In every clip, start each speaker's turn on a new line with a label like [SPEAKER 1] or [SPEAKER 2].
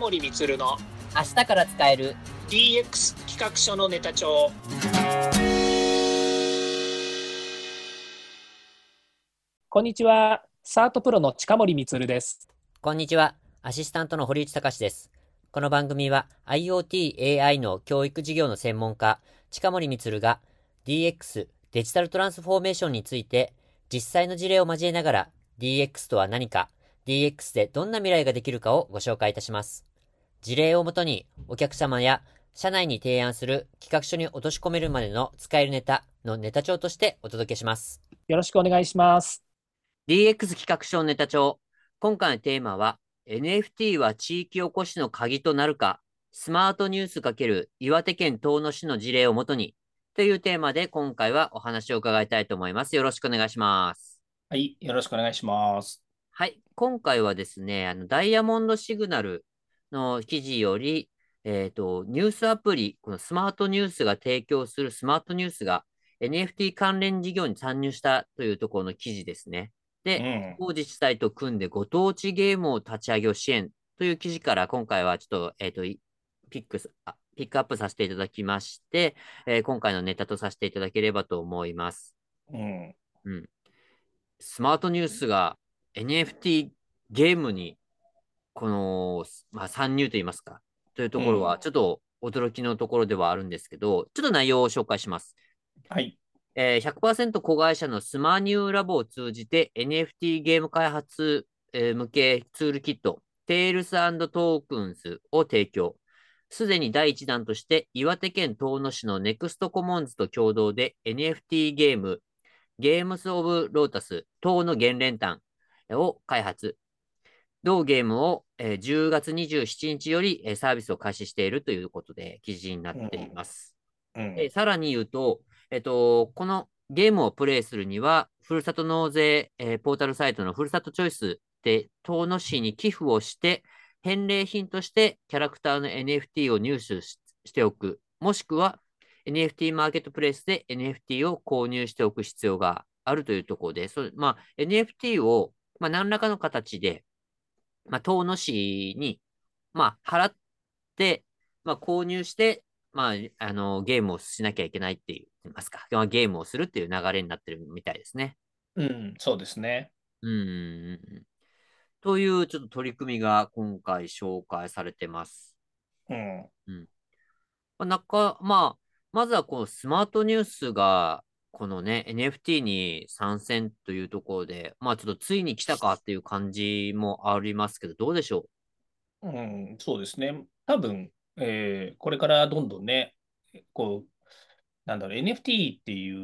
[SPEAKER 1] 森充の
[SPEAKER 2] 明日から使える
[SPEAKER 1] DX 企画書のネタ帳。こんにちは、サートプロの近森充です。
[SPEAKER 2] こんにちは。アシスタントの堀内隆です。この番組は IoT、AI の教育事業の専門家、近森充が DX、デジタルトランスフォーメーションについて実際の事例を交えながら DX とは何か、DX でどんな未来ができるかをご紹介いたします。事例をもとにお客様や社内に提案する企画書に落とし込めるまでの使えるネタのネタ帳としてお届けします。
[SPEAKER 1] よろしくお願いします。
[SPEAKER 2] DX 企画書ネタ帳。今回のテーマは NFT は地域おこしの鍵となるか、スマートニュース×岩手県遠野市の事例をもとにというテーマで今回はお話を伺いたいと思います。よろしくお願いします。
[SPEAKER 1] はい、よろしくお願いします。
[SPEAKER 2] はい。今回はですね、ダイヤモンドシグナルの記事より、ニュースアプリ、このスマートニュースが提供するスマートニュースが NFT 関連事業に参入したというところの記事ですね。で、
[SPEAKER 1] うん、
[SPEAKER 2] 当自治体と組んでご当地ゲームを立ち上げを支援という記事から今回はちょっと、ピックアップさせていただきまして、今回のネタとさせていただければと思います。
[SPEAKER 1] うん、
[SPEAKER 2] うん。スマートニュースが NFT ゲームにこの、参入といいますか、というところは、
[SPEAKER 1] うん。
[SPEAKER 2] ちょっと驚きのところではあるんですけど、ちょっと内容を紹介します。
[SPEAKER 1] はい。
[SPEAKER 2] 100% 子会社のスマニューラボを通じて NFT ゲーム開発、向けツールキット、テールストークンスを提供。すでに第一弾として岩手県遠野市のネクストコモンズと共同で NFT ゲーム、ゲームスオブロータス等の原連弾を開発。同ゲームを、10月27日より、サービスを開始しているということで記事になってい
[SPEAKER 1] うん、
[SPEAKER 2] ます。
[SPEAKER 1] うん、
[SPEAKER 2] さらに言うと、このゲームをプレイするには、ふるさと納税、ポータルサイトのふるさとチョイスで、遠野市に寄付をして、返礼品としてキャラクターの NFT を入手しておく、もしくは NFT マーケットプレイスで NFT を購入しておく必要があるというところで、NFT を、何らかの形で、遠野市に、払って、購入して、ゲームをしなきゃいけないって言いますか、ゲームをするっていう流れになってるみたいですね。
[SPEAKER 1] うん、そうですね。
[SPEAKER 2] うん。というちょっと取り組みが今回紹介されてます。
[SPEAKER 1] うん、
[SPEAKER 2] うん。まずはこのスマートニュースが、このね、NFT に参戦というところで、ちょっとついに来たかっていう感じもありますけど、どうでしょ
[SPEAKER 1] うん、そうですね。多分、これからどんどんね、こう、NFT っていう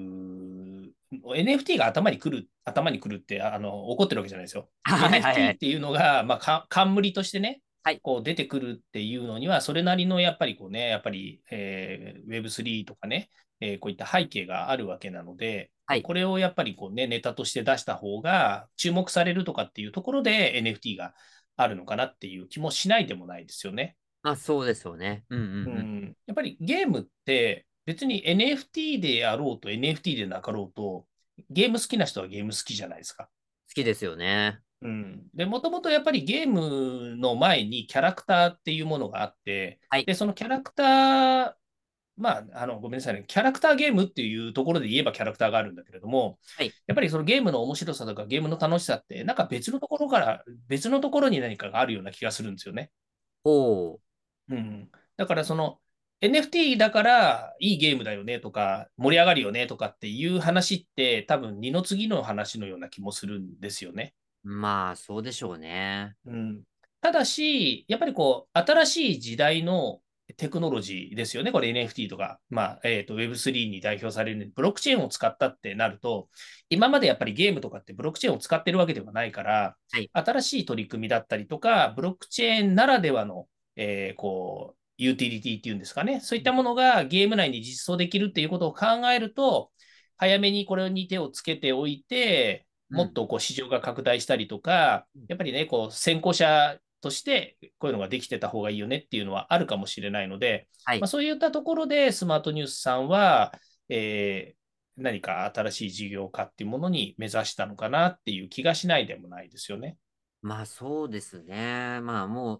[SPEAKER 1] 、NFT が頭に来るって、起こってるわけじゃないですよ。
[SPEAKER 2] う？はいはいは
[SPEAKER 1] NFT っ
[SPEAKER 2] い。
[SPEAKER 1] ていうのが、冠としてね、
[SPEAKER 2] はい。
[SPEAKER 1] こう出てくるっていうのには、それなりのやっぱりこうね、やっぱり、Web3 とかね、こういった背景があるわけなので、
[SPEAKER 2] はい。
[SPEAKER 1] これをやっぱりこうね、ネタとして出した方が注目されるとかっていうところで NFT があるのかなっていう気もしないでもないですよね。
[SPEAKER 2] そうですよね。うんうんうん。
[SPEAKER 1] うん、やっぱりゲームって別に NFT であろうと NFT でなかろうと、ゲーム好きな人はゲーム好きじゃないですか。
[SPEAKER 2] 好きですよね。
[SPEAKER 1] うん、で、もともとやっぱりゲームの前にキャラクターっていうものがあって、
[SPEAKER 2] はい。
[SPEAKER 1] で、そのキャラクター、ごめんなさいね、キャラクターゲームっていうところで言えばキャラクターがあるんだけれども、
[SPEAKER 2] はい。
[SPEAKER 1] やっぱりそのゲームの面白さとかゲームの楽しさって、なんか別のところに何かがあるような気がするんですよね。
[SPEAKER 2] おー。
[SPEAKER 1] うん。だからその NFT だからいいゲームだよねとか盛り上がるよねとかっていう話って多分二の次の話のような気もするんですよね。
[SPEAKER 2] そうでしょうね。
[SPEAKER 1] うん。ただし、やっぱりこう新しい時代のテクノロジーですよね。これ NFT とか、Web3 に代表されるブロックチェーンを使ったってなると、今までやっぱりゲームとかってブロックチェーンを使ってるわけではないから、
[SPEAKER 2] はい。
[SPEAKER 1] 新しい取り組みだったりとか、ブロックチェーンならではの、ユーティリティっていうんですかね。そういったものがゲーム内に実装できるっていうことを考えると、早めにこれに手をつけておいて、
[SPEAKER 2] うん。
[SPEAKER 1] もっとこう市場が拡大したりとか、やっぱりね、こう先行者としてこういうのができてた方がいいよねっていうのはあるかもしれないので、
[SPEAKER 2] はい。
[SPEAKER 1] そういったところでスマートニュースさんは、何か新しい事業化っていうものに目指したのかなっていう気がしないでもないですよね。
[SPEAKER 2] そうですね。もう、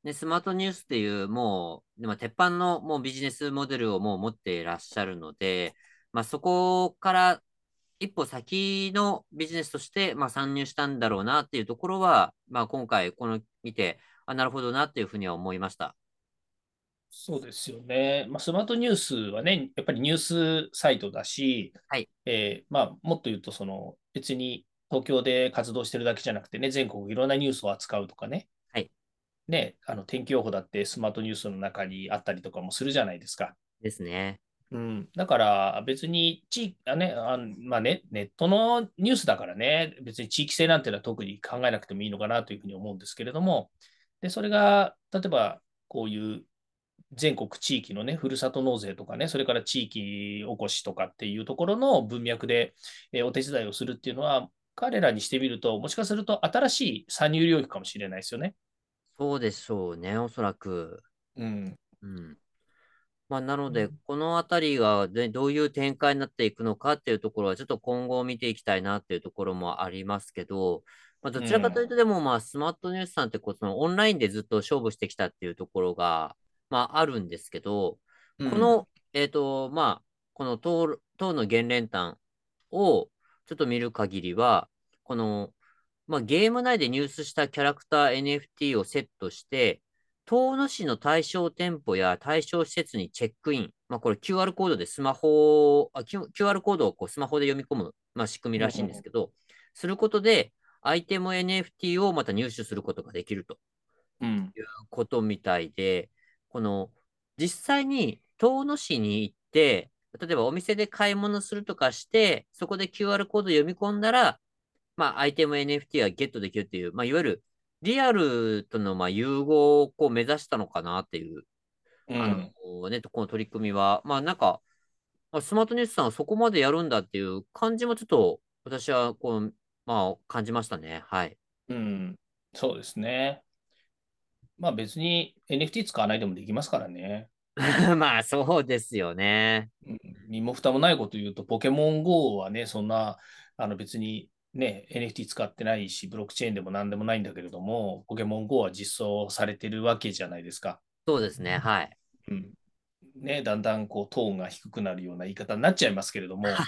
[SPEAKER 2] ね、スマートニュースっていう、もう、でも鉄板のもうビジネスモデルをもう持っていらっしゃるので、まあそこから一歩先のビジネスとして、まあ参入したんだろうなっていうところは、まあ今回この見て、あ、なるほどなっていうふうには思いました。
[SPEAKER 1] そうですよね。まあ、スマートニュースはね、やっぱりニュースサイトだし、
[SPEAKER 2] はい。
[SPEAKER 1] まあ、もっと言うと、別に東京で活動してるだけじゃなくてね、全国いろんなニュースを扱うとかね、
[SPEAKER 2] はい。
[SPEAKER 1] 天気予報だってスマートニュースの中にあったりとかもするじゃないですか。
[SPEAKER 2] ですね。
[SPEAKER 1] うん、だから別に地域、まあね、ネットのニュースだからね、別に地域性なんていうのは特に考えなくてもいいのかなというふうに思うんですけれども、で、それが、例えばこういう全国地域のね、ふるさと納税とかね、それから地域おこしとかっていうところの文脈で、お手伝いをするっていうのは、彼らにしてみると、もしかすると新しい参入領域かもしれないですよね。
[SPEAKER 2] そうでしょうね、おそらく。
[SPEAKER 1] うん。
[SPEAKER 2] うん。まあ、なので、
[SPEAKER 1] うん。
[SPEAKER 2] このあたりが、ね、どういう展開になっていくのかっていうところは、ちょっと今後見ていきたいなっていうところもありますけど、まあ、どちらかというと、でも、まあ、スマートニュースさんってこう、そのオンラインでずっと勝負してきたっていうところが、まあ、あるんですけど、
[SPEAKER 1] うん。
[SPEAKER 2] この、まあ、この党の原練炭をちょっと見る限りは、この、まあ、ゲーム内で入手したキャラクター NFT をセットして、遠野市の対象店舗や対象施設にチェックイン。まあ、これ QR コードでスマホ、QR コードをこうスマホで読み込む、まあ、仕組みらしいんです
[SPEAKER 1] うん。
[SPEAKER 2] けど、することで、アイテム NFT をまた入手することができると
[SPEAKER 1] うん。
[SPEAKER 2] いうことみたいで、この、実際に遠野市に行って、例えばお店で買い物するとかして、そこで QR コード読み込んだら、まあ、アイテム NFT がゲットできるっていう、まあ、いわゆるリアルとのまあ融合をこう目指したのかなっていう、
[SPEAKER 1] うん
[SPEAKER 2] この取り組みは、まあなんか、まあスマートニュースさんはそこまでやるんだっていう感じもちょっと私はこう、まあ感じましたね。はい。
[SPEAKER 1] うん。そうですね。まあ別に NFT 使わないでもできますからね。
[SPEAKER 2] まあそうですよね。
[SPEAKER 1] うん。身も蓋もないこと言うと、ポケモン GO はね、そんな、別にね、NFT 使ってないし、ブロックチェーンでも何でもないんだけれども、ポケモン GO は実装されてるわけじゃないですか。
[SPEAKER 2] そうですね。はい。
[SPEAKER 1] うん。ね、だんだんこうトーンが低くなるような言い方になっちゃいますけれども、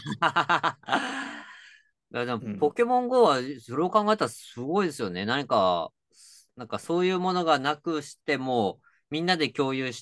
[SPEAKER 2] でも
[SPEAKER 1] うん。
[SPEAKER 2] ポケモン GO はそれを考えたらすごいですよね。なんかそういうものがなくしても、みんなで共有して、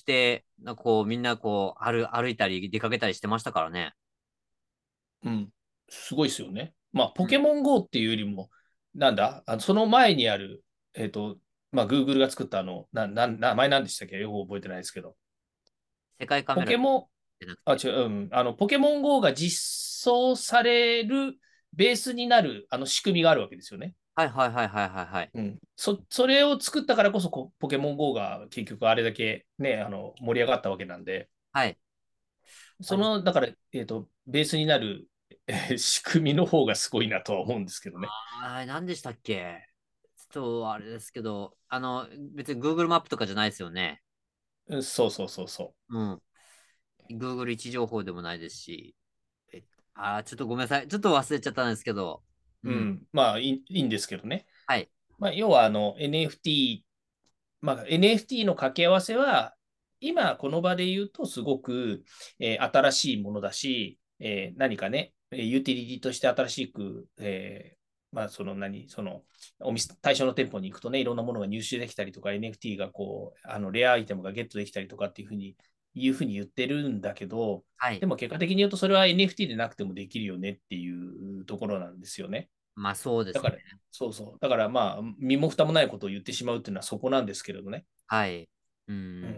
[SPEAKER 2] なんかこう、みんなこう、歩いたり出かけたりしてましたからね。
[SPEAKER 1] うん。すごいですよね。まあ、
[SPEAKER 2] うん。
[SPEAKER 1] ポケモン GO っていうよりも、なんだ、その前にある、まあ、Google が作った名前なんでしたっけよく覚えてないですけど。
[SPEAKER 2] 世界カメラじ
[SPEAKER 1] ポケモン、
[SPEAKER 2] ゃなくて。
[SPEAKER 1] 違う、うん、ポケモン GO が実装されるベースになる、仕組みがあるわけですよね。
[SPEAKER 2] はいはいはいはいはいはい。
[SPEAKER 1] うん。それを作ったからこそポケモン GO が結局あれだけね、盛り上がったわけなんで、
[SPEAKER 2] はい。あ、
[SPEAKER 1] だから、ベースになる、仕組みの方がすごいなとは思うんですけどね。
[SPEAKER 2] 何でしたっけ？ちょっとあれですけど、別に Google マップとかじゃないですよね。
[SPEAKER 1] うん。そうそうそうそ
[SPEAKER 2] うん。Google 位置情報でもないですし。え、ちょっとごめんなさい。ちょっと忘れちゃったんですけど。う
[SPEAKER 1] う。う
[SPEAKER 2] ん。
[SPEAKER 1] ん。まあ、いいんですけどね。
[SPEAKER 2] はい。
[SPEAKER 1] まあ、要は、NFT、まあ、NFT の掛け合わせは、今、この場で言うと、すごく、新しいものだし、何かね、ユーティリティとして新しく、まあ、対象の店舗に行くとね、いろんなものが入手できたりとか、NFT がこう、レアアイテムがゲットできたりとかっていうふうに言ってるんだけど、
[SPEAKER 2] はい。
[SPEAKER 1] でも結果的に言うと、それは NFT でなくてもできるよねっていうところなんですよね。
[SPEAKER 2] まあそうですね。
[SPEAKER 1] だから、そうそう。だからまあ、身も蓋もないことを言ってしまうっていうのはそこなんですけれどね。
[SPEAKER 2] はい。うん。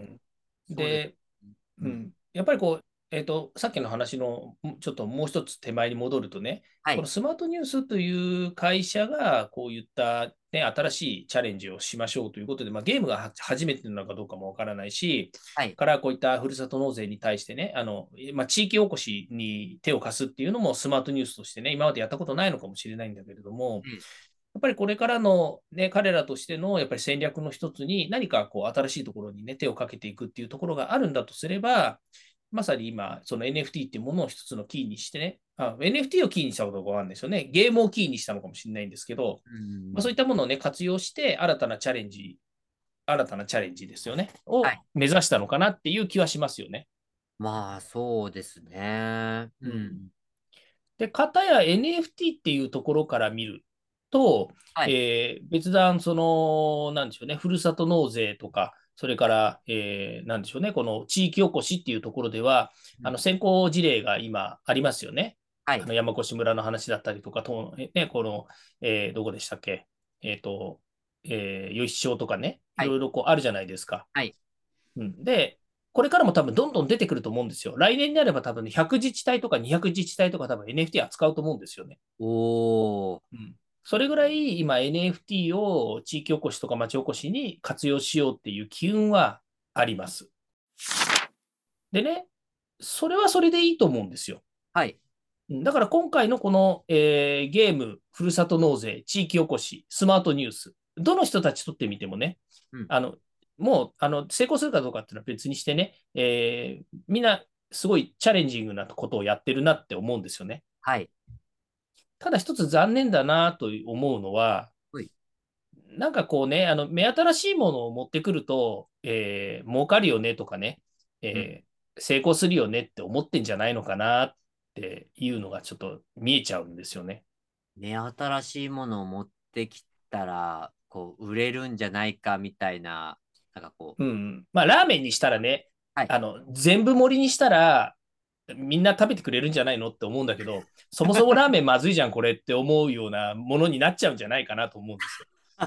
[SPEAKER 1] うん。
[SPEAKER 2] そうです。
[SPEAKER 1] で、
[SPEAKER 2] うん。
[SPEAKER 1] やっぱりこう、さっきの話のちょっともう一つ手前に戻るとね、
[SPEAKER 2] はい。
[SPEAKER 1] このスマートニュースという会社がこういった、ね、新しいチャレンジをしましょうということで、まあ、ゲームが初めてなのかどうかもわからないし、
[SPEAKER 2] はい。
[SPEAKER 1] からこういったふるさと納税に対してね、まあ、地域おこしに手を貸すっていうのもスマートニュースとしてね、今までやったことないのかもしれないんだけれども、
[SPEAKER 2] うん。
[SPEAKER 1] やっぱりこれからの、ね、彼らとしてのやっぱり戦略の一つに何かこう新しいところに、ね、手をかけていくっていうところがあるんだとすれば、まさに今、その NFT っていうものを一つのキーにしてね、NFT をキーにしたことがあるんですよね。ゲームをキーにしたのかもしれないんですけど、
[SPEAKER 2] う
[SPEAKER 1] まあ、そう
[SPEAKER 2] ん。
[SPEAKER 1] いったものをね、活用して新たなチャレンジ新たなチャレンジですよね。を
[SPEAKER 2] はい。
[SPEAKER 1] 目指したのかなっていう気はしますよね。
[SPEAKER 2] まあ、そうですね。う
[SPEAKER 1] うん。
[SPEAKER 2] ん。
[SPEAKER 1] で、かたや NFT っていうところから見ると、
[SPEAKER 2] はい。
[SPEAKER 1] 別段、なんでしょうね、ふるさと納税とか、それから、なんでしょうね、この地域おこしっていうところでは、
[SPEAKER 2] うん。
[SPEAKER 1] 先行事例が今ありますよね。
[SPEAKER 2] はい。
[SPEAKER 1] 山越村の話だったりとか、ね、どこでしたっけ、吉祥とかね、い
[SPEAKER 2] はい。
[SPEAKER 1] ろいろこうあるじゃないですか。
[SPEAKER 2] はい。
[SPEAKER 1] うん、で、これからも多分どんどん出てくると思うんですよ。来年になれば多分ね100自治体とか200自治体とか多分 NFT 扱うと思うんですよね。
[SPEAKER 2] おー。
[SPEAKER 1] うん、それぐらい今 NFT を地域おこしとか町おこしに活用しようっていう機運はあります。でね、それはそれでいいと思うんですよ。
[SPEAKER 2] はい。
[SPEAKER 1] だから今回のこの、ゲーム、ふるさと納税、地域おこし、スマートニュース、どの人たちとってみてもね、
[SPEAKER 2] うん。
[SPEAKER 1] あの、もう成功するかどうかっていうのは別にしてね、みんなすごいチャレンジングなことをやってるなって思うんですよね。
[SPEAKER 2] はい。
[SPEAKER 1] ただ一つ残念だなと思うのは、
[SPEAKER 2] はい。
[SPEAKER 1] なんかこうね、目新しいものを持ってくると、儲かるよねとかね、
[SPEAKER 2] うん。
[SPEAKER 1] 成功するよねって思ってんじゃないのかなっていうのがちょっと見えちゃうんですよね。
[SPEAKER 2] 目新しいものを持ってきたら、こう、売れるんじゃないかみたいな、なんかこう、
[SPEAKER 1] うん。まあ、ラーメンにしたらね、
[SPEAKER 2] はい。
[SPEAKER 1] 全部盛りにしたら、みんな食べてくれるんじゃないのって思うんだけど、そもそもラーメンまずいじゃん、これって思うようなものになっちゃうんじゃないかなと思うんですよ。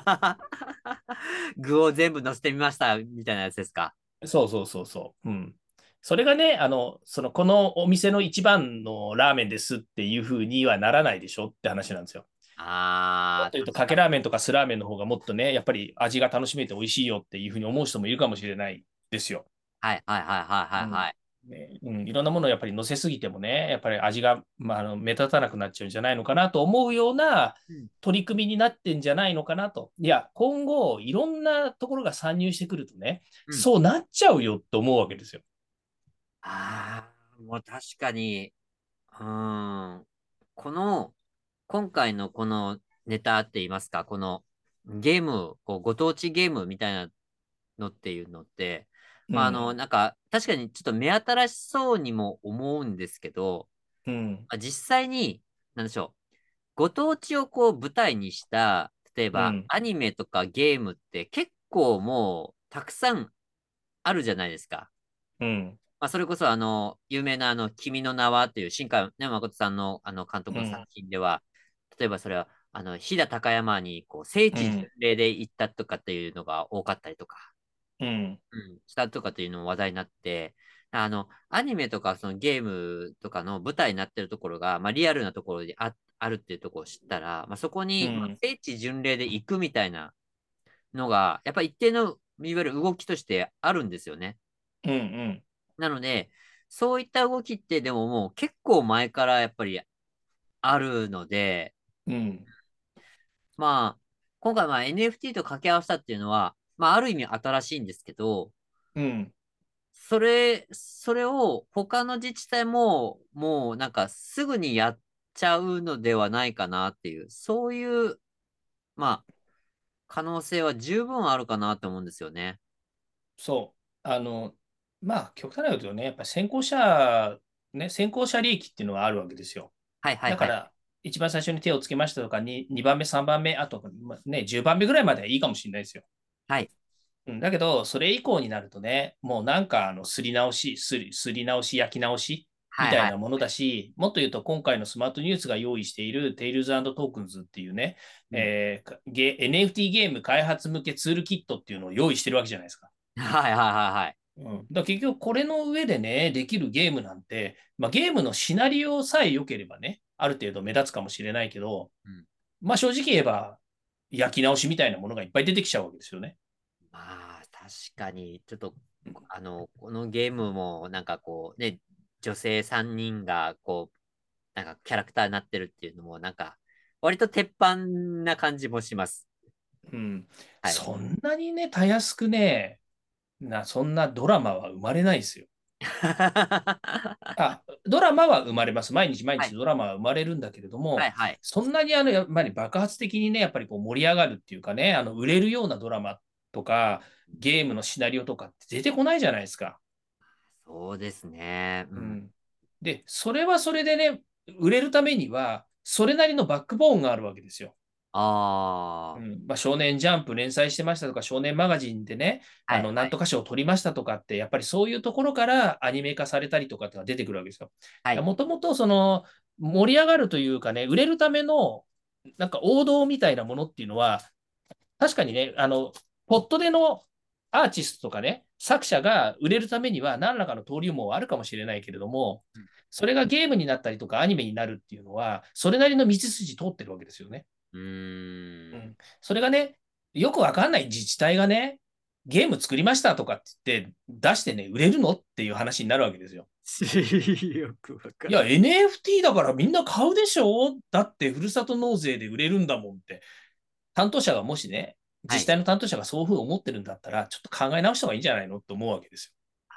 [SPEAKER 2] 具を全部乗せてみました、みたいなやつですか？
[SPEAKER 1] そうそうそうそう。うん。それがね、このお店の一番のラーメンですっていうふうにはならないでしょって話なんですよ。もっ
[SPEAKER 2] あー、
[SPEAKER 1] と言うと、かけ
[SPEAKER 2] 確かに。
[SPEAKER 1] ラーメンとかスラーメンの方がもっとね、やっぱり味が楽しめて美味しいよっていうふうに思う人もいるかもしれないですよ。
[SPEAKER 2] はい、はい、はい、はい、はい。
[SPEAKER 1] うん。
[SPEAKER 2] はい。
[SPEAKER 1] ね、うん、いろんなものをやっぱり乗せすぎてもね、やっぱり味が、目立たなくなっちゃうんじゃないのかなと思うような
[SPEAKER 2] うん。
[SPEAKER 1] 取り組みになってんじゃないのかなと。いや、今後、いろんなところが参入してくるとね、
[SPEAKER 2] うん。
[SPEAKER 1] そうなっちゃうよって思うわけですよ。
[SPEAKER 2] あー、もう確かに、この、今回のこのネタって言いますか、このゲーム、こうご当地ゲームみたいなのっていうのって、まあ、
[SPEAKER 1] うん。
[SPEAKER 2] なんか、確かにちょっと目新しそうにも思うんですけど、
[SPEAKER 1] うん。
[SPEAKER 2] まあ実際に、なんでしょう、ご当地をこう舞台にした、例えば
[SPEAKER 1] うん。
[SPEAKER 2] アニメとかゲームって結構もうたくさんあるじゃないですか。
[SPEAKER 1] うん。
[SPEAKER 2] まあ、それこそ有名な君の名はという新海誠さんの監督の作
[SPEAKER 1] うん。
[SPEAKER 2] 品では、例えばそれは、飛騨高山にこう聖地巡
[SPEAKER 1] うん。
[SPEAKER 2] 礼で行ったとかっていうのが多かったりとか、
[SPEAKER 1] うん。
[SPEAKER 2] うん、したとかっていうのも話題になって、アニメとかそのゲームとかの舞台になってるところが、まあ、リアルなところにあるっていうところを知ったら、まあ、そこに、まあ、
[SPEAKER 1] うん。
[SPEAKER 2] 聖地巡礼で行くみたいなのが、やっぱり一定の、いわゆる動きとしてあるんですよね。
[SPEAKER 1] うん。
[SPEAKER 2] なので、そういった動きってでももう結構前からやっぱりあるので、
[SPEAKER 1] うん。
[SPEAKER 2] まあ、今回NFT と掛け合わせたっていうのは、まあある意味新しいんですけど、
[SPEAKER 1] うん。
[SPEAKER 2] それを他の自治体ももうなんかすぐにやっちゃうのではないかなっていう、そういう、まあ、可能性は十分あるかなと思うんですよね。
[SPEAKER 1] そう。まあ、極端なこと言うとね、やっぱり先行者利益っていうのがあるわけですよ。
[SPEAKER 2] はいはいはい。
[SPEAKER 1] だから、一番最初に手をつけましたとか、2番目、3番目、あと、ね、10番目ぐらいまではいいかもしれないですよ。
[SPEAKER 2] はい。
[SPEAKER 1] うん、だけど、それ以降になるとね、もうなんかすり直し、焼き直しみ
[SPEAKER 2] はいはい。
[SPEAKER 1] たいなものだし、もっと言うと今回のスマートニュースが用意している Tales& トークンズっていうね、
[SPEAKER 2] うん。
[SPEAKER 1] NFT ゲーム開発向けツールキットっていうのを用意してるわけじゃないですか。
[SPEAKER 2] はいはいはいはい。
[SPEAKER 1] うん、だから結局これの上でね、できるゲームなんて、ゲームのシナリオさえ良ければね、ある程度目立つかもしれないけど、
[SPEAKER 2] うん。
[SPEAKER 1] 正直言えば焼き直しみたいなものがいっぱい出てきちゃうわけですよね。
[SPEAKER 2] まあ、確かに、ちょっと、このゲームも、なんかこう、ね、女性3人が、こう、なんかキャラクターになってるっていうのも、なんか、割と鉄板な感じもします。
[SPEAKER 1] うん。
[SPEAKER 2] はい。
[SPEAKER 1] そんなにね、たやすくね、そんなドラマは生まれないですよ。ドラマは生まれます。毎日毎
[SPEAKER 2] はい。
[SPEAKER 1] 日ドラマは生まれるんだけれども、
[SPEAKER 2] はい。はい。
[SPEAKER 1] そんなにやっぱり爆発的にね、やっぱりこう盛り上がるっていうかね、売れるようなドラマっとか、ゲームのシナリオとかって出てこないじゃないですか。
[SPEAKER 2] そうですね。うん。
[SPEAKER 1] うん。で、それはそれでね、売れるためには、それなりのバックボーンがあるわけですよ。う
[SPEAKER 2] あ
[SPEAKER 1] ん、まあ、少年ジャンプ連載してましたとか、少年マガジンでね、
[SPEAKER 2] あ。はいはい。
[SPEAKER 1] なんとか賞を取りましたとかって、やっぱりそういうところからアニメ化されたりとかってのが出てくるわけですよ。
[SPEAKER 2] はい。
[SPEAKER 1] もともとその盛り上がるというかね、売れるためのなんか王道みたいなものっていうのは、確かにね、ポットでのアーティストとかね、作者が売れるためには何らかの登竜門はあるかもしれないけれども、
[SPEAKER 2] うん。
[SPEAKER 1] それがゲームになったりとかアニメになるっていうのは、それなりの道筋通ってるわけですよね。
[SPEAKER 2] うーん。
[SPEAKER 1] うん、それがね、よくわかんない自治体がね、ゲーム作りましたとかって言って出してね、売れるのっていう話になるわけですよ。
[SPEAKER 2] よくわか
[SPEAKER 1] いや、
[SPEAKER 2] んない。
[SPEAKER 1] NFT だからみんな買うでしょ、だってふるさと納税で売れるんだもんって。担当者がもしね、
[SPEAKER 2] はい。
[SPEAKER 1] 自治体の担当者がそういうふうに思ってるんだったら、ちょっと考え直した方がいいんじゃないのって思うわけですよ。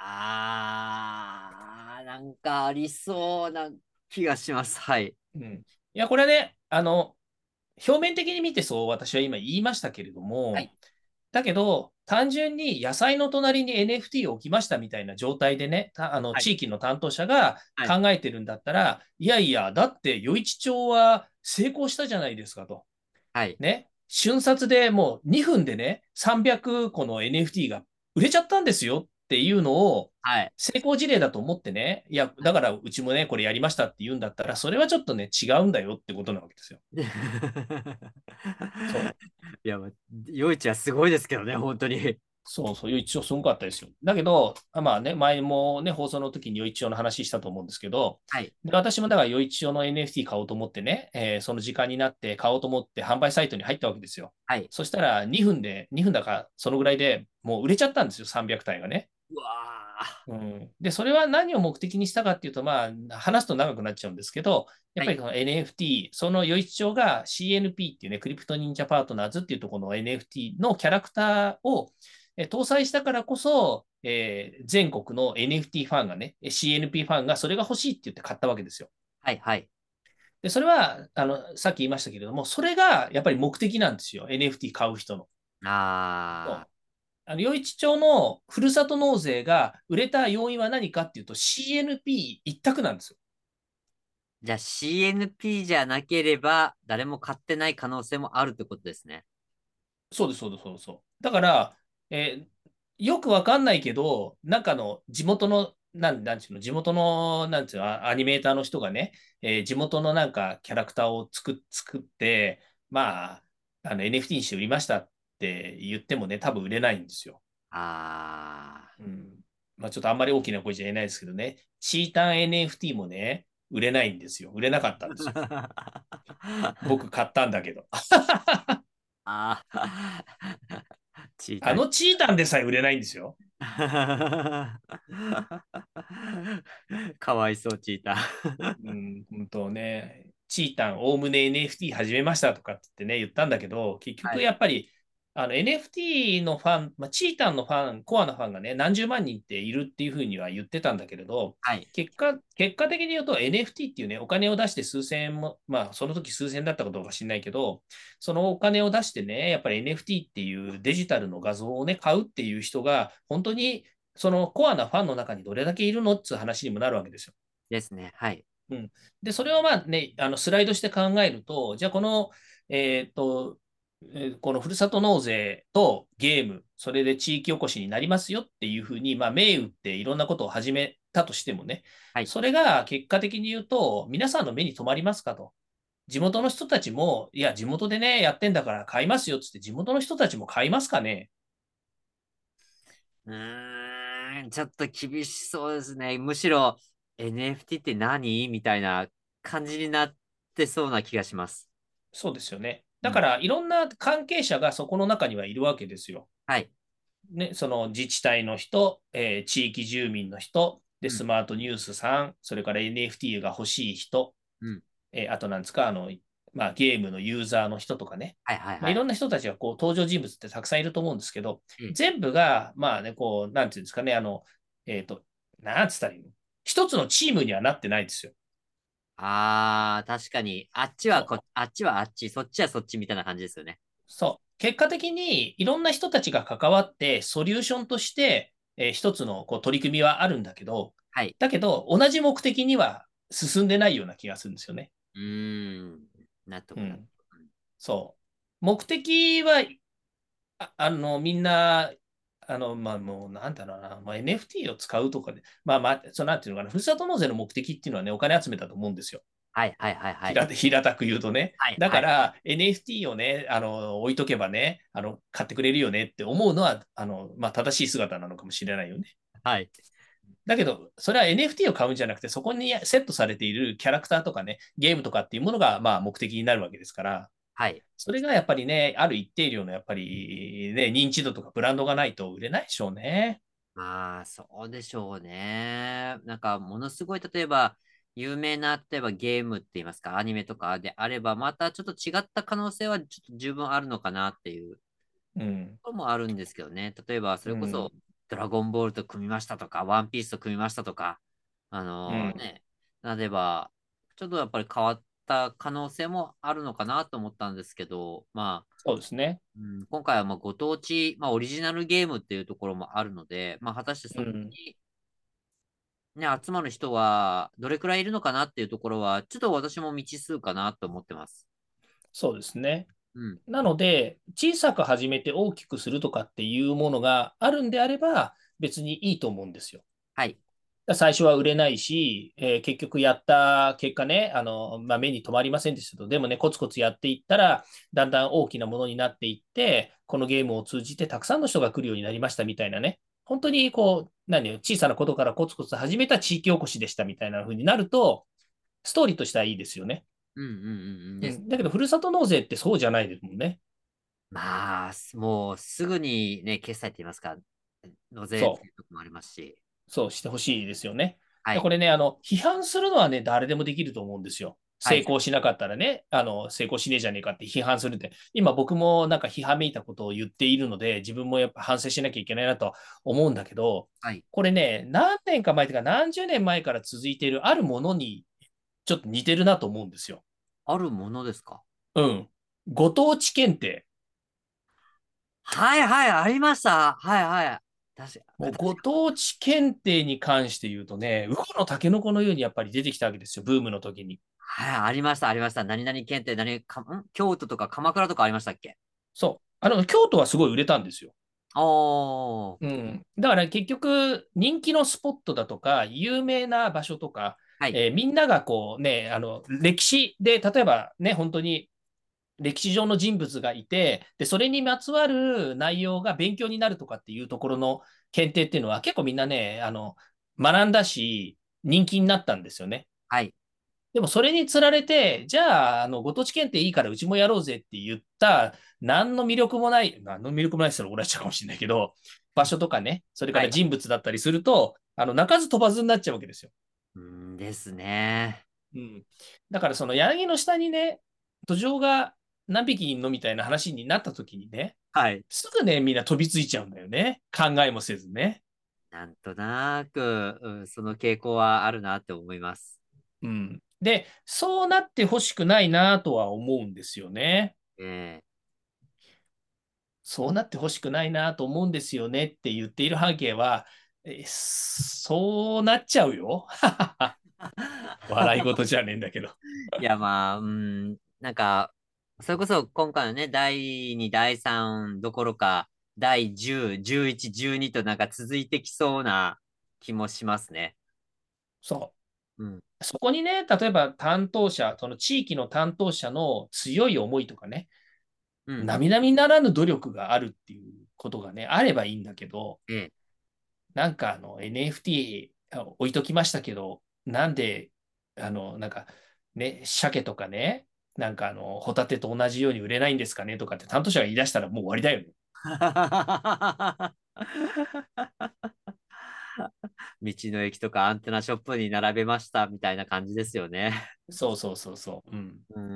[SPEAKER 2] なんかありそうな気がします。はい。
[SPEAKER 1] うん。いや、これね、表面的に見てそう私は今言いましたけれども、
[SPEAKER 2] はい。
[SPEAKER 1] だけど、単純に野菜の隣に NFT を置きましたみたいな状態でね、
[SPEAKER 2] はい。
[SPEAKER 1] 地域の担当者が
[SPEAKER 2] はい。
[SPEAKER 1] 考えてるんだったら、いやいや、だって余市町は成功したじゃないですかと。
[SPEAKER 2] はい。
[SPEAKER 1] ね、瞬殺でもう2分でね、300個の NFT が売れちゃったんですよっていうのを
[SPEAKER 2] はい。
[SPEAKER 1] 成功事例だと思ってね、いや、だからうちもね、これやりましたって言うんだったら、それはちょっとね、違うんだよってことなわけですよ。そう。
[SPEAKER 2] いや、夜市はすごいですけどね、本当に。
[SPEAKER 1] そうそう、余一応すごかったですよ。だけど、まあね、前もね、放送の時に余一応の話したと思うんですけど、
[SPEAKER 2] はい。
[SPEAKER 1] で私もだから余一応の NFT 買おうと思ってね、その時間になって買おうと思って販売サイトに入ったわけですよ。
[SPEAKER 2] はい。
[SPEAKER 1] そしたら2分だか、そのぐらいでもう売れちゃったんですよ、300体がね。
[SPEAKER 2] うわー。
[SPEAKER 1] うん、で、それは何を目的にしたかっていうと、まあ、話すと長くなっちゃうんですけど、やっ
[SPEAKER 2] はい。
[SPEAKER 1] ぱりこの NFT、その余一町が CNP っていうね、クリプト忍者パートナーズっていうところの NFT のキャラクターを搭載したからこそ、全国の NFT ファンがね、CNP ファンがそれが欲しいって言って買ったわけですよ。
[SPEAKER 2] はい。はい。
[SPEAKER 1] で、それは、さっき言いましたけれども、それがやっぱり目的なんですよ。NFT 買う人の。
[SPEAKER 2] あー。
[SPEAKER 1] 余市町のふるさと納税が売れた要因は何かっていうと CNP 一択なんですよ。
[SPEAKER 2] じゃあ CNP じゃなければ誰も買ってない可能性もあるってことですね。
[SPEAKER 1] そうです、そうです、そうです。だから、よくわかんないけど、なんかの地元の、なんちゅうの、地元の、なんちゅうの、アニメーターの人がね、地元のなんかキャラクターを作って、まあ、NFT にして売りましたって言ってもね、多分売れないんですよ。
[SPEAKER 2] あ
[SPEAKER 1] うん。まあ、ちょっとあんまり大きな声じゃ言えないですけどね、チータン NFT もね、売れないんですよ。売れなかったんですよ。僕買ったんだけど。
[SPEAKER 2] あー。チーター。
[SPEAKER 1] あのチータンでさえ売れないんですよ。
[SPEAKER 2] かわいそう、チーター。
[SPEAKER 1] うん、本当ね、チータン、おおむね NFT 始めましたとかって言ってね、言ったんだけど、結局
[SPEAKER 2] はい。
[SPEAKER 1] やっぱり、NFT のファン、まあ、チータンのファン、コアなファンがね、何十万人っているっていうふうには言ってたんだけれど、
[SPEAKER 2] はい。
[SPEAKER 1] 結果的に言うと NFT っていうね、お金を出して数千円も、まあ、その時数千円だったかどうか知んないけど、そのお金を出してね、やっぱり NFT っていうデジタルの画像をね、買うっていう人が、本当にそのコアなファンの中にどれだけいるのっていう話にもなるわけですよ。
[SPEAKER 2] ですね。はい。
[SPEAKER 1] うん。で、それをまあね、スライドして考えると、じゃあこの、このふるさと納税とゲーム、それで地域おこしになりますよっていうふうに、まあ、銘打っていろんなことを始めたとしてもね、
[SPEAKER 2] はい。
[SPEAKER 1] それが結果的に言うと、皆さんの目に留まりますかと。地元の人たちも、いや、地元でね、やってんだから買いますよっつって、地元の人たちも買いますかね。
[SPEAKER 2] ちょっと厳しそうですね。むしろ NFT って何みたいな感じになってそうな気がします。
[SPEAKER 1] そうですよね。
[SPEAKER 2] うん。
[SPEAKER 1] だから、いろんな関係者がそこの中にはいるわけですよ。
[SPEAKER 2] はい。
[SPEAKER 1] ね、その自治体の人、地域住民の人、で、
[SPEAKER 2] うん。
[SPEAKER 1] スマートニュースさん、それから NFT が欲しい人、
[SPEAKER 2] うん。
[SPEAKER 1] あとなんですか、まあ、ゲームのユーザーの人とかね、まあ、い
[SPEAKER 2] はいはいはい。
[SPEAKER 1] ろんな人たちがこう登場人物ってたくさんいると思うんですけど、
[SPEAKER 2] うん。
[SPEAKER 1] 全部が、まあね、こう、なんていうんですかね、なんつったらいいの、一つのチームにはなってないですよ。
[SPEAKER 2] あー、確かに、あっちは
[SPEAKER 1] そう。
[SPEAKER 2] あっちはあっち、そっちはそっちみたいな感じですよね。
[SPEAKER 1] そう。 結果的にいろんな人たちが関わってソリューションとして、一つのこう取り組みはあるんだけど、
[SPEAKER 2] はい。
[SPEAKER 1] だけど同じ目的には進んでないような気がするんですよね。
[SPEAKER 2] うーん。納得だ。
[SPEAKER 1] うん。そう。目的は、みんな、まあ、もう、なんだろうな、まあ、NFT を使うとかで、まあまあ、なんていうのかな、ふるさと納税の目的っていうのはね、お金集めたと思うんですよ。
[SPEAKER 2] はいはいはいはい。
[SPEAKER 1] 平たく言うとね。
[SPEAKER 2] はいはい。
[SPEAKER 1] だから、NFT をね、置いとけばね、買ってくれるよねって思うのは、まあ、正しい姿なのかもしれないよね。
[SPEAKER 2] はい。
[SPEAKER 1] だけど、それは NFT を買うんじゃなくて、そこにセットされているキャラクターとかね、ゲームとかっていうものが、まあ、目的になるわけですから、
[SPEAKER 2] はい。
[SPEAKER 1] それがやっぱりね、ある一定量のやっぱりね、認知度とかブランドがないと売れないでしょうね。
[SPEAKER 2] まあ、そうでしょうね。なんか、ものすごい、例えば、有名な、例えばゲームって言いますか、アニメとかであれば、またちょっと違った可能性はちょっと十分あるのかなっていう
[SPEAKER 1] うん。
[SPEAKER 2] ところもあるんですけどね。例えば、それこそ、
[SPEAKER 1] うん。
[SPEAKER 2] ドラゴンボールと組みましたとか、ワンピースと組みましたとか、
[SPEAKER 1] うん。
[SPEAKER 2] なれば、ちょっとやっぱり変わった可能性もあるのかなと思ったんですけど、まあ、
[SPEAKER 1] そうですね。
[SPEAKER 2] 今回はまあご当地、まあ、オリジナルゲームっていうところもあるので、まあ、果たしてそこ
[SPEAKER 1] うん。
[SPEAKER 2] に、ね、集まる人はどれくらいいるのかなっていうところは、ちょっと私も未知数かなと思ってます。
[SPEAKER 1] そうですね。
[SPEAKER 2] うん。
[SPEAKER 1] なので、小さく始めて大きくするとかっていうものがあるんであれば、別にいいと思うんですよ。
[SPEAKER 2] はい。
[SPEAKER 1] 最初は売れないし、結局やった結果ね、まあ、目に留まりませんでしたと。でもね、コツコツやっていったら、だんだん大きなものになっていって、このゲームを通じてたくさんの人が来るようになりましたみたいなね。本当にこう、小さなことからコツコツ始めた地域おこしでしたみたいな風になると、ストーリーとしてはいいですよね。
[SPEAKER 2] うんうんうんうんです。
[SPEAKER 1] うん。だけど、ふるさと納税ってそうじゃないですもんね。
[SPEAKER 2] まあ、もうすぐにね、決済って言いますか、納税って
[SPEAKER 1] そう。
[SPEAKER 2] いうところもありますし。
[SPEAKER 1] そうしてほしいですよね。
[SPEAKER 2] はい。
[SPEAKER 1] でこれね、批判するのはね、誰でもできると思うんですよ。成
[SPEAKER 2] はい。
[SPEAKER 1] 功しなかったらね、成功しねえじゃねえかって批判するって、今僕もなんか批判めいたことを言っているので、自分もやっぱ反省しなきゃいけないなと思うんだけど、
[SPEAKER 2] はい。
[SPEAKER 1] これね、何年か前というか何十年前から続いているあるものにちょっと似てるなと思うんですよ。
[SPEAKER 2] あるものですか？
[SPEAKER 1] うん。ご当地検定。
[SPEAKER 2] はいはい、ありました。はいはい。
[SPEAKER 1] もうご当地検定に関して言うとね、ウコのタケノコのようにやっぱり出てきたわけですよ、ブームの時に。
[SPEAKER 2] はい、ありました、ありました。何々検定、京都とか鎌倉とかありましたっけ？
[SPEAKER 1] そう。京都はすごい売れたんですよ。
[SPEAKER 2] おー。
[SPEAKER 1] うん。だから結局、人気のスポットだとか、有名な場所とか、
[SPEAKER 2] はい。
[SPEAKER 1] みんながこうね、歴史で、例えばね、本当に歴史上の人物がいて、で、それにまつわる内容が勉強になるとかっていうところの検定っていうのは結構みんなね、学んだし、人気になったんですよね。
[SPEAKER 2] はい。
[SPEAKER 1] でもそれにつられて、じゃあ、ご当地検定いいからうちもやろうぜって言った、何の魅力もないって言ったら怒られちゃうかもしれないけど、場所とかね、それか
[SPEAKER 2] はい。
[SPEAKER 1] ら人物だったりすると、鳴かず飛ばずになっちゃうわけですよ。
[SPEAKER 2] ですね。
[SPEAKER 1] うん。だからその柳の下にね、土壌が何匹いんのみたいな話になった時にね、
[SPEAKER 2] はい。
[SPEAKER 1] すぐね、みんな飛びついちゃうんだよね。考えもせずね。
[SPEAKER 2] なんとなく、その傾向はあるなって思います。
[SPEAKER 1] うん。で、そうなってほしくないなとは思うんですよね。
[SPEAKER 2] え
[SPEAKER 1] そうなってほしくないなと思うんですよねって言っている背景は、そうなっちゃうよ。笑い事じゃねえんだけど。
[SPEAKER 2] いや、まあ、なんか、それこそ今回のね、第2、第3どころか、第10、11、12となんか続いてきそうな気もしますね。
[SPEAKER 1] そ
[SPEAKER 2] うん。
[SPEAKER 1] う。そこにね、例えば担当者、その地域の担当者の強い思いとかね、
[SPEAKER 2] うんうん。
[SPEAKER 1] 並々ならぬ努力があるっていうことがね、あればいいんだけど、
[SPEAKER 2] ええ。
[SPEAKER 1] なんかNFT 置いときましたけど、なんで、なんかね、鮭とかね、なんかホタテと同じように売れないんですかねとかって担当者が言い出したらもう終わりだよね。
[SPEAKER 2] 道の駅とかアンテナショップに並べましたみたいな感じですよね。
[SPEAKER 1] そうそうそうそう。うん。
[SPEAKER 2] うん。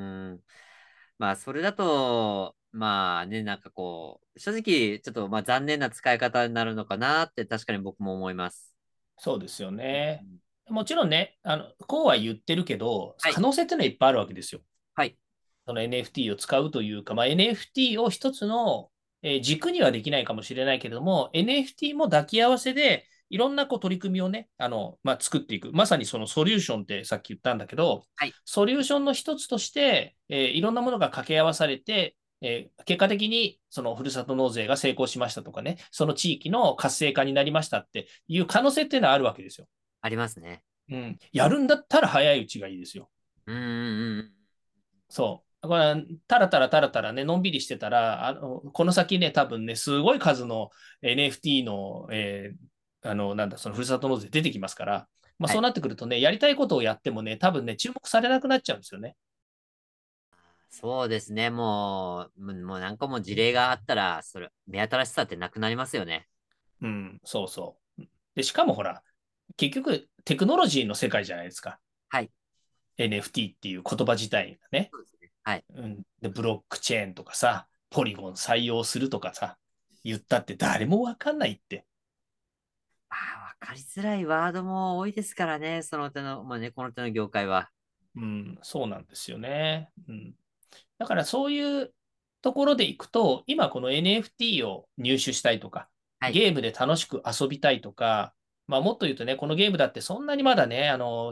[SPEAKER 2] まあ、それだと、まあね、なんかこう、正直、ちょっとまあ残念な使い方になるのかなって確かに僕も思います。
[SPEAKER 1] そうですよね。
[SPEAKER 2] うん。
[SPEAKER 1] もちろんね、こうは言ってるけど、
[SPEAKER 2] はい。
[SPEAKER 1] 可能性っていうのはいっぱいあるわけですよ。
[SPEAKER 2] はい。
[SPEAKER 1] その NFT を使うというか、NFT を一つの軸にはできないかもしれないけれども、NFT も抱き合わせで、いろんな取り組みをね、作っていく。まさにそのソリューションってさっき言ったんだけど、
[SPEAKER 2] はい。
[SPEAKER 1] ソリューションの一つとして、いろんなものが掛け合わされて、結果的にそのふるさと納税が成功しましたとかね、その地域の活性化になりましたっていう可能性っていうのはあるわけですよ。
[SPEAKER 2] ありますね。
[SPEAKER 1] うん。やるんだったら早いうちがいいですよ。
[SPEAKER 2] うんうんうん。
[SPEAKER 1] そう。これ、たらたらたらたらね、のんびりしてたら、この先ね、多分ね、すごい数の NFT の、そのふるさと納税出てきますから、
[SPEAKER 2] はい。
[SPEAKER 1] そうなってくるとね、やりたいことをやってもね、多分ね、注目されなくなっちゃうんですよね。
[SPEAKER 2] そうですね。もう何個も事例があったら、それ、目新しさってなくなりますよね。
[SPEAKER 1] うん、そうそう。で、しかもほら、結局、テクノロジーの世界じゃないですか。
[SPEAKER 2] はい。
[SPEAKER 1] NFT っていう言葉自体がね。
[SPEAKER 2] そうですね。はい。
[SPEAKER 1] うん、で、ブロックチェーンとかさ、ポリゴン採用するとかさ、言ったって誰もわかんないって。
[SPEAKER 2] わかりづらいワードも多いですからね。その手の、まあね、この手の業界は。
[SPEAKER 1] うん、そうなんですよね。うん。だからそういうところでいくと、今この NFT を入手したいとか、
[SPEAKER 2] はい。
[SPEAKER 1] ゲームで楽しく遊びたいとか、もっと言うとね、このゲームだってそんなにまだね、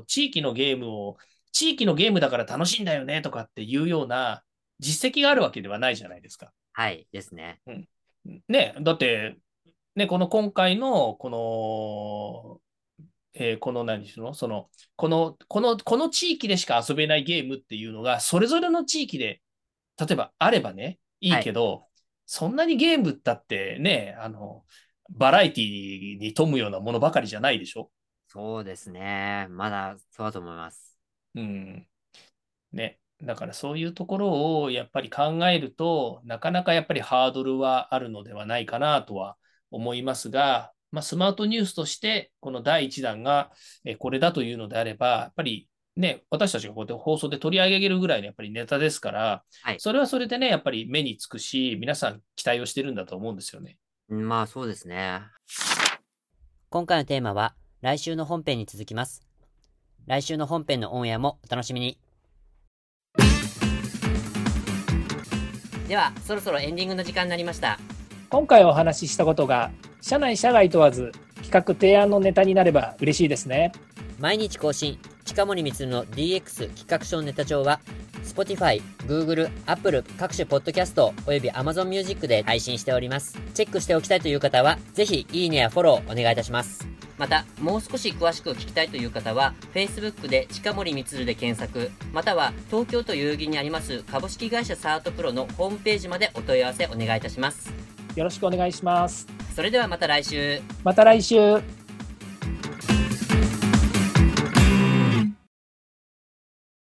[SPEAKER 1] 地域のゲームだから楽しいんだよねとかっていうような実績があるわけではないじゃないですか。
[SPEAKER 2] はい。ですね。
[SPEAKER 1] うん。ね、だって、ね、この今回の、この何しろ、その、この地域でしか遊べないゲームっていうのが、それぞれの地域で、例えばあればね、いい
[SPEAKER 2] はい。
[SPEAKER 1] けど、そんなにゲームだってね、バラエティに富むようなものばかりじゃないでしょ。
[SPEAKER 2] そうですね。まだ、そうだと思います。
[SPEAKER 1] うん。ね。だからそういうところをやっぱり考えると、なかなかやっぱりハードルはあるのではないかなとは思いますが、スマートニュースとしてこの第一弾がこれだというのであれば、やっぱりね、私たちがこうやって放送で取り上げるぐらいのやっぱりネタですから、
[SPEAKER 2] はい。
[SPEAKER 1] それはそれでね、やっぱり目につくし、皆さん期待をしてるんだと思うんですよね。
[SPEAKER 2] まあ、そうですね。今回のテーマは、来週の本編に続きます。来週の本編のオンエアもお楽しみに。では、そろそろエンディングの時間になりました。
[SPEAKER 3] 今回お話ししたことが社内社外問わず企画提案のネタになれば嬉しいですね。
[SPEAKER 2] 毎日更新、近森光の DX 企画書ネタ帳は、Spotify、Google、Apple 各種ポッドキャストおよび Amazon Music で配信しております。チェックしておきたいという方は、ぜひいいねやフォローお願いいたします。また、もう少し詳しく聞きたいという方は、Facebook で近森光で検索、または東京都代々木にあります株式会社サートプロのホームページまでお問い合わせお願いいたします。
[SPEAKER 3] よろしくお願いします。
[SPEAKER 2] それではまた来週。
[SPEAKER 3] また来週。